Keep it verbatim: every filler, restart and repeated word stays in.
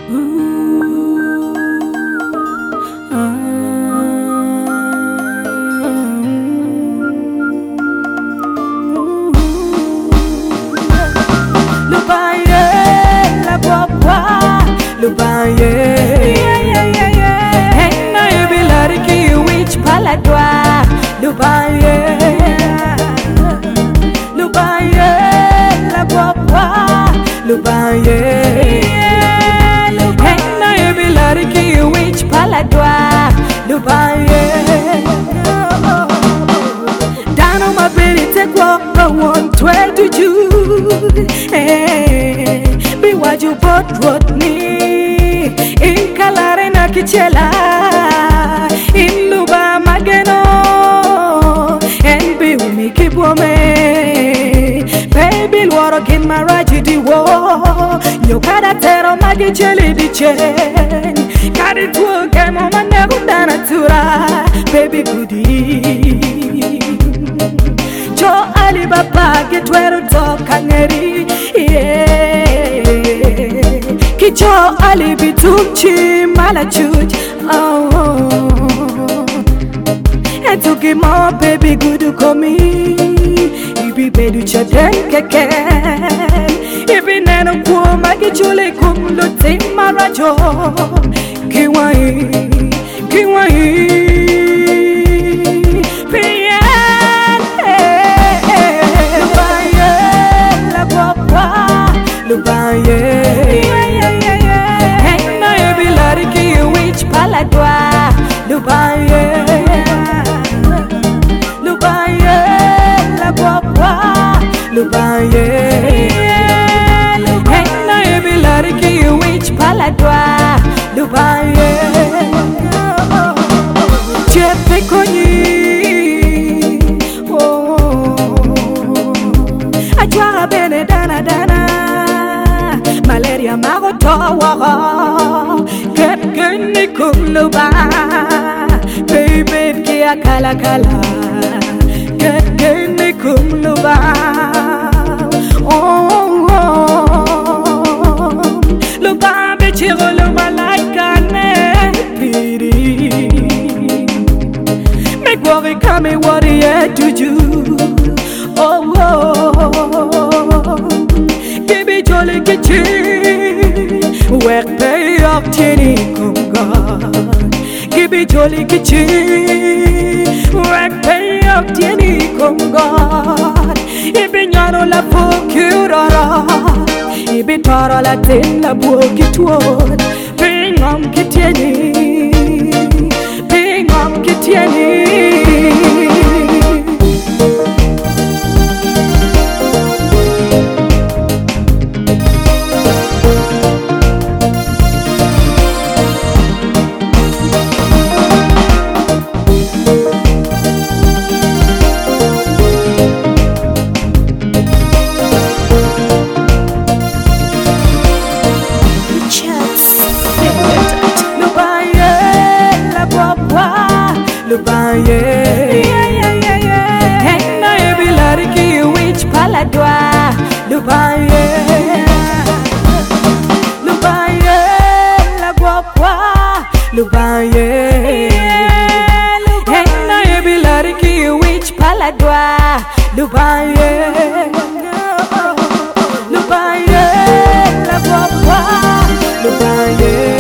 Ooh, ah, Lubaye, la papa, Lubaye, yeah, yeah, yeah, yeah. Hey, na yubilariki which paladwa, Lubaye, Lubaye, la papa, Lubaye, hey, na yubilariki which paladwa, Lubaye. Down on my belly, take what I want, try to do. Hey, be what you bought, what me in Kalarena Kichela, in Luba Mageno, and be with me, keep woman. Baby, water in my rajidi war. You gotta tell on my jelly the chain. Got it to a game on my never done a tura, baby goodie. Jo Alibaba get where to talk kangeri, yeah. Kicho Alibi tumchi malachuj, oh. And to give my baby good to come in. Ibi bedu chaden keke. Ibi neno kuo magi chule kum luti marajo. Kiwai, kiwai. Lubaye, yeah, yeah, yeah, yeah. Hey, na yubilariki which paladwa, Lubaye, Lubaye, la papa, Lubaye, hey, na yubilariki which paladwa, Lubaye. Chepe konyi, oh, ajwa bene dana dana. Malaria magotawa get gani kumluba baby kia kala kala get gani kumluba oh, oh. Luba bichiro luba like ane piri make worry come what you to do oh, oh. Give it jolly kitchen, work pay up tini kunga. Give it jolly kitchen, work pay up tini kunga. Ibi nyano la fokura, ibi tara la tin la buokituon. Pingam kitieni, pingam kitieni. Lubaye, yeah, yeah, yeah, yeah. Hey, na yubilariki which paladwa, Lubaye, Lubaye, la guapa, Lubaye, hey, na yubilariki which paladwa, Lubaye, Lubaye, la guapa, Lubaye.